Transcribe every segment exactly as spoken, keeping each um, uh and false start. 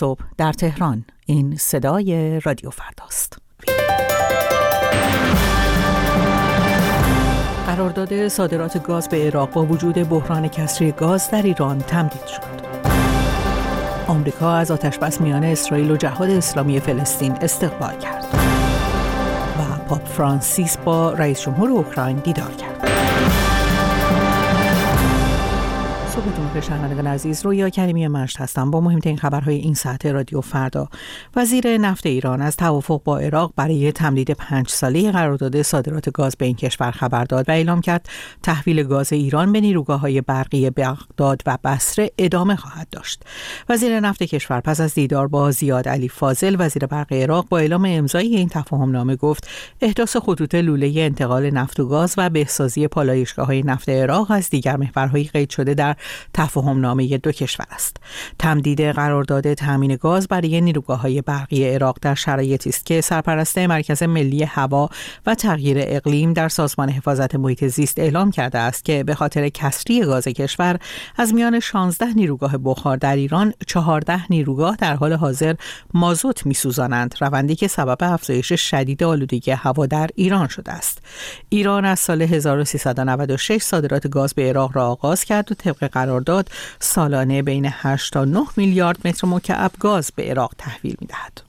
صبح در تهران. این صدای رادیو فرداست. قرارداد صادرات گاز به عراق با وجود بحران کسری گاز در ایران تمدید شد. آمریکا از آتشبس میان اسرائیل و جهاد اسلامی فلسطین استقبال کرد و پاپ فرانسیس با رئیس جمهور اوکراین دیدار کرد. صبحتون بخیر شنوندگان عزیز، رویا کریمی مشت هستم با مهمترین خبرهای این ساعت رادیو فردا. وزیر نفت ایران از توافق با عراق برای تمدید پنج ساله قرارداد صادرات گاز به این کشور خبر داد و اعلام کرد تحویل گاز ایران به نیروگاه‌های برقی بغداد و بصره ادامه خواهد داشت. وزیر نفت کشور پس از دیدار با زیاد علی فاضل وزیر برق عراق با اعلام امضای این تفاهمنامه گفت احداث خطوط لوله انتقال نفت و گاز و بهسازی پالایشگاه‌های نفت عراق از دیگر محورهای قید شده در تفاهمنامه دو کشور است. تمدید قرارداد تامین گاز برای نیروگاه‌های برقی عراق در شرایطی است که سرپرست مرکز ملی هوا و تغییر اقلیم در سازمان حفاظت محیط زیست اعلام کرده است که به خاطر کسری گاز کشور از میان شانزده نیروگاه بخار در ایران چهارده نیروگاه در حال حاضر مازوت می‌سوزانند، روندی که سبب افزایش شدید آلودگی هوا در ایران شده است. ایران از سال هزار و سیصد و نود و شش صادرات گاز به عراق را آغاز کرد و طبق قرارداد سالانه بین هشت تا نه میلیارد متر مکعب گاز به عراق تحویل می‌دهد.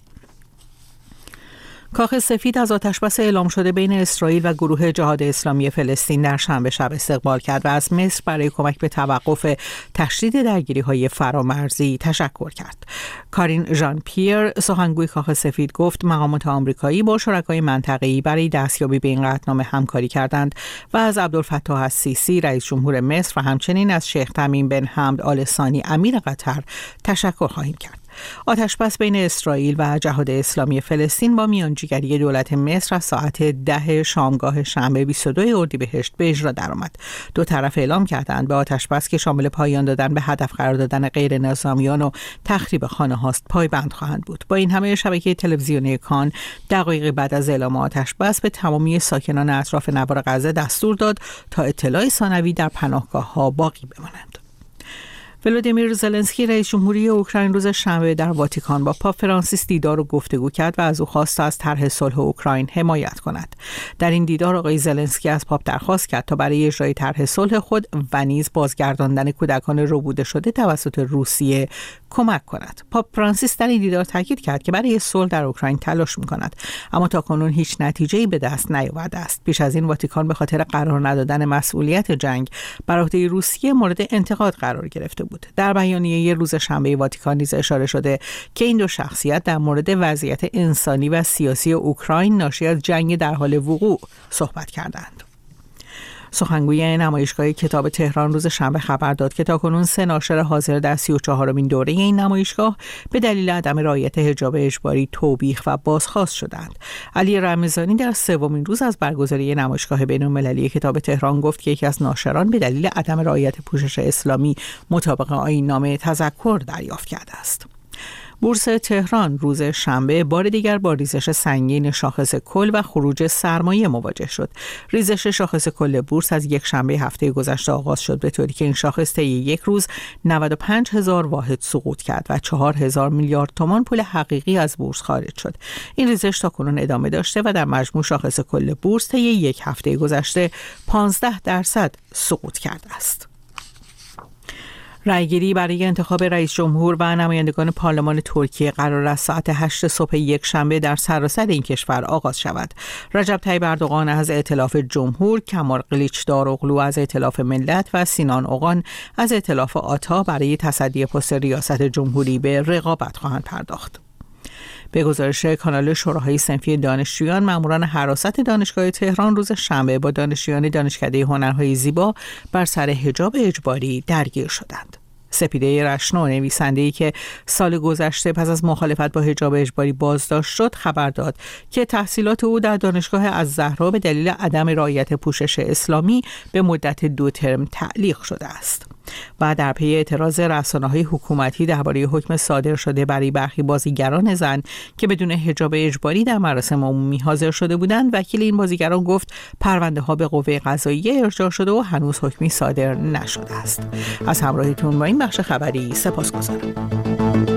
کاخ سفید از آتشبس اعلام شده بین اسرائیل و گروه جهاد اسلامی فلسطین در شنبه شب استقبال کرد و از مصر برای کمک به توقف تشدید درگیری‌های فرامرزی تشکر کرد. کارین ژان پیر سخنگوی کاخ سفید گفت مقامات آمریکایی با شرکای منطقه‌ای برای دستیابی به این قطعنامه همکاری کردند و از عبدالفتاح السیسی رئیس جمهور مصر و همچنین از شیخ تمیم بن حمد آل ثانی امیر قطر تشکر خواهیم کرد. آتشبس بین اسرائیل و جهاد اسلامی فلسطین با میانجیگری دولت مصر از ساعت ده شامگاه شنبه بیست و دو اردیبهشت به اجرا درآمد. دو طرف اعلام کردند به آتشبس که شامل پایان دادن به هدف قرار دادن غیر نظامیان و تخریب خانه هاست پایبند خواهند بود. با این همه شبکه تلویزیونی کان دقایقی بعد از اعلام آتشبس به تمامی ساکنان اطراف نوار غزه دستور داد تا اطلاع ثانوی در پناهگاه‌ها باقی بمانند. ولودیمیر زلنسکی رئیس جمهوری اوکراین روز شنبه در واتیکان با پاپ فرانسیس دیدار و گفتگو کرد و از او خواست از طرح صلح اوکراین حمایت کند. در این دیدار آقای زلنسکی از پاپ درخواست کرد تا برای اجرای طرح صلح خود و نیز بازگرداندن کودکان ربوده شده توسط روسیه کمک کند. پاپ فرانسیس در این دیدار تاکید کرد که برای صلح در اوکراین تلاش می‌کند، اما تاکنون هیچ نتیجه‌ای به دست نیاورده است. پیش از این واتیکان به خاطر قرار ندادن مسئولیت جنگ بر عهده روسیه مورد انتقاد قرار گرفته بود. در بیانیه روز شنبه واتیکان نیز اشاره شده که این دو شخصیت در مورد وضعیت انسانی و سیاسی اوکراین ناشی از جنگ در حال وقوع صحبت کردند. سخنگوی نمایشگاه کتاب تهران روز شنبه خبر داد که تاکنون سه ناشر حاضر در سی و چهارمین دوره این نمایشگاه به دلیل عدم رعایت حجاب اجباری توبیخ و بازخواست شدند. علی رمضانی در سومین روز از برگزاری نمایشگاه بین‌المللی کتاب تهران گفت که یکی از ناشران به دلیل عدم رعایت پوشش اسلامی مطابق آیین‌نامه تذکر دریافت کرده است. بورس تهران روز شنبه بار دیگر با ریزش سنگین شاخص کل و خروج سرمایه مواجه شد. ریزش شاخص کل بورس از یک شنبه هفته گذشته آغاز شد به طوری که این شاخص طی یک روز نود و پنج هزار واحد سقوط کرد و چهار هزار میلیارد تومان پول حقیقی از بورس خارج شد. این ریزش تاکنون ادامه داشته و در مجموع شاخص کل بورس طی یک هفته گذشته پانزده درصد سقوط کرده است. رأیگیری برای انتخاب رئیس جمهور و نمایندگان پارلمان ترکیه قرار است ساعت هشت صبح یک شنبه در سراسر این کشور آغاز شود. رجب طیب اردوغان از ائتلاف جمهور، کمال قلیچداروغلو از ائتلاف ملت و سینان اوغان از ائتلاف آتا برای تصدی پست ریاست جمهوری به رقابت خواهند پرداخت. به گزارش کانال شوراهای صنفی دانشجویان، ماموران حراست دانشگاه تهران روز شنبه با دانشجویان دانشکده هنرهای زیبا بر سر حجاب اجباری درگیر شدند. سپیده رشنو، نویسنده‌ای که سال گذشته پس از مخالفت با حجاب اجباری بازداشت شد، خبر داد که تحصیلات او در دانشگاه الزهرا به دلیل عدم رعایت پوشش اسلامی به مدت دو ترم تعلیق شده است. و در پی اعتراض رسانه‌های حکومتی درباره حکم صادر شده برای برخی بازیگران زن که بدون حجاب اجباری در مراسم عمومی حاضر شده بودند، وکیل این بازیگران گفت پرونده‌ها به قوه قضاییه ارجاع شده و هنوز حکمی صادر نشده است. از همراهیتون با این بخش خبری سپاسگزارم.